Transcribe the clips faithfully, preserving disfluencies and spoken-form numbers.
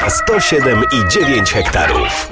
sto siedem i dziewięć hektarów.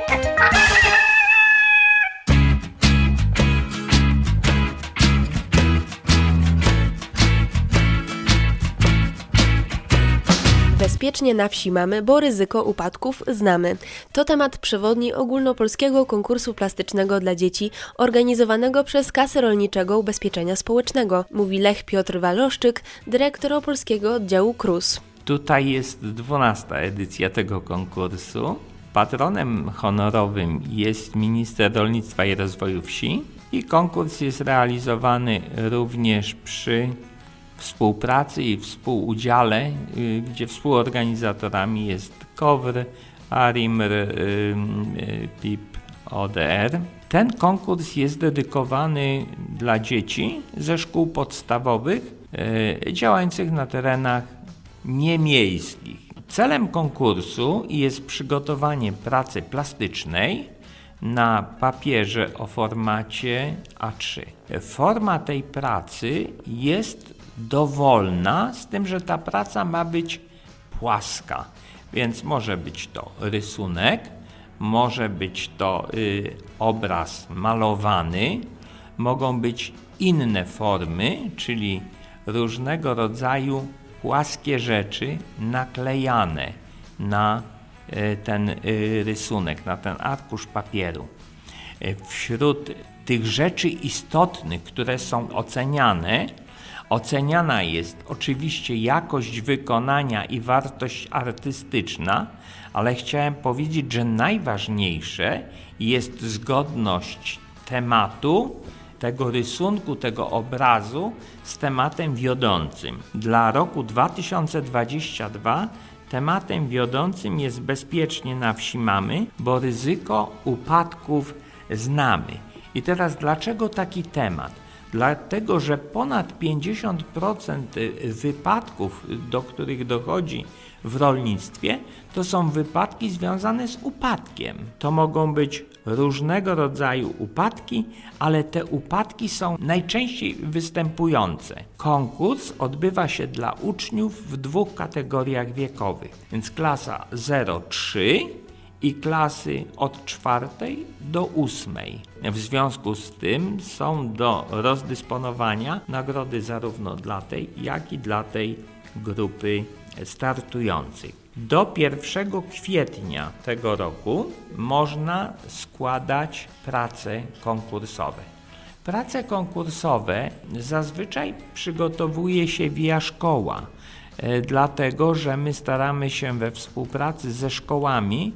Bezpiecznie na wsi mamy, bo ryzyko upadków znamy. To temat przewodni ogólnopolskiego konkursu plastycznego dla dzieci organizowanego przez Kasę Rolniczego Ubezpieczenia Społecznego, mówi Lech Piotr Waloszczyk, dyrektor opolskiego oddziału K R U S. Tutaj jest dwunasta edycja tego konkursu. Patronem honorowym jest minister rolnictwa i rozwoju wsi i konkurs jest realizowany również przy współpracy i współudziale, gdzie współorganizatorami jest K O W R, A R I M R, P I P, O D R. Ten konkurs jest dedykowany dla dzieci ze szkół podstawowych działających na terenach niemiejskich. Celem konkursu jest przygotowanie pracy plastycznej na papierze o formacie A trzy. Forma tej pracy jest dowolna, z tym, że ta praca ma być płaska, więc może być to rysunek, może być to y, obraz malowany, mogą być inne formy, czyli różnego rodzaju płaskie rzeczy naklejane na y, ten y, rysunek, na ten arkusz papieru. Y, wśród tych rzeczy istotnych, które są oceniane, Oceniana jest oczywiście jakość wykonania i wartość artystyczna, ale chciałem powiedzieć, że najważniejsze jest zgodność tematu, tego rysunku, tego obrazu z tematem wiodącym. Dla roku dwa tysiące dwudziestego drugiego tematem wiodącym jest bezpiecznie na wsi mamy, bo ryzyko upadków znamy. I teraz dlaczego taki temat? Dlatego, że ponad pięćdziesiąt procent wypadków, do których dochodzi w rolnictwie, to są wypadki związane z upadkiem. To mogą być różnego rodzaju upadki, ale te upadki są najczęściej występujące. Konkurs odbywa się dla uczniów w dwóch kategoriach wiekowych, więc klasa zero trzy i klasy od czwartej do ósmej. W związku z tym są do rozdysponowania nagrody zarówno dla tej, jak i dla tej grupy startujących. Do pierwszego kwietnia tego roku można składać prace konkursowe. Prace konkursowe zazwyczaj przygotowuje się via szkoła, dlatego że my staramy się we współpracy ze szkołami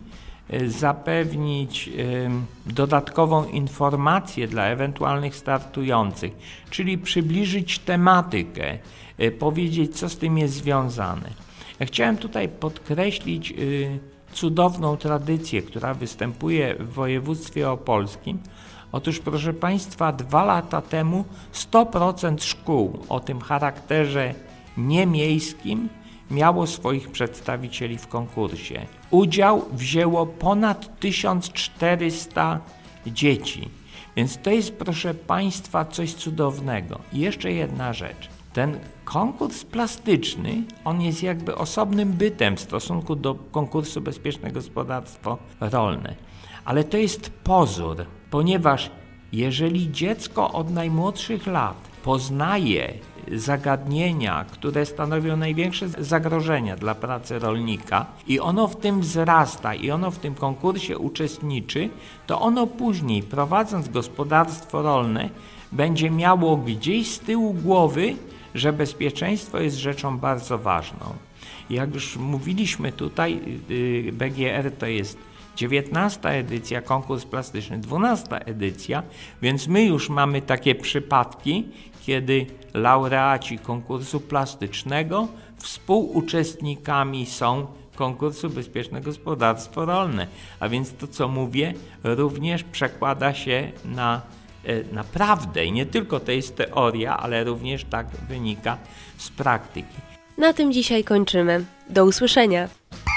zapewnić dodatkową informację dla ewentualnych startujących, czyli przybliżyć tematykę, powiedzieć, co z tym jest związane. Ja chciałem tutaj podkreślić cudowną tradycję, która występuje w województwie opolskim. Otóż, proszę Państwa, dwa lata temu sto procent szkół o tym charakterze niemiejskim miało swoich przedstawicieli w konkursie. Udział wzięło ponad tysiąc czterysta dzieci, więc to jest, proszę Państwa, coś cudownego. I jeszcze jedna rzecz. Ten konkurs plastyczny, on jest jakby osobnym bytem w stosunku do konkursu Bezpieczne Gospodarstwo Rolne. Ale to jest pozór, ponieważ jeżeli dziecko od najmłodszych lat poznaje zagadnienia, które stanowią największe zagrożenia dla pracy rolnika i ono w tym wzrasta i ono w tym konkursie uczestniczy, to ono później, prowadząc gospodarstwo rolne, będzie miało gdzieś z tyłu głowy, że bezpieczeństwo jest rzeczą bardzo ważną. Jak już mówiliśmy tutaj, B G R to jest dziewiętnasta edycja, konkurs plastyczny, dwunasta edycja, więc my już mamy takie przypadki, kiedy laureaci konkursu plastycznego współuczestnikami są konkursu Bezpieczne Gospodarstwo Rolne. A więc to, co mówię, również przekłada się na e, naprawdę, i nie tylko to jest teoria, ale również tak wynika z praktyki. Na tym dzisiaj kończymy. Do usłyszenia.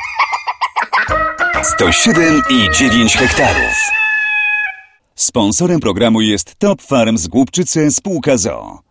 sto siedem i dziewięć hektarów. Sponsorem programu jest Top Farm z Głubczyce, spółka z o o.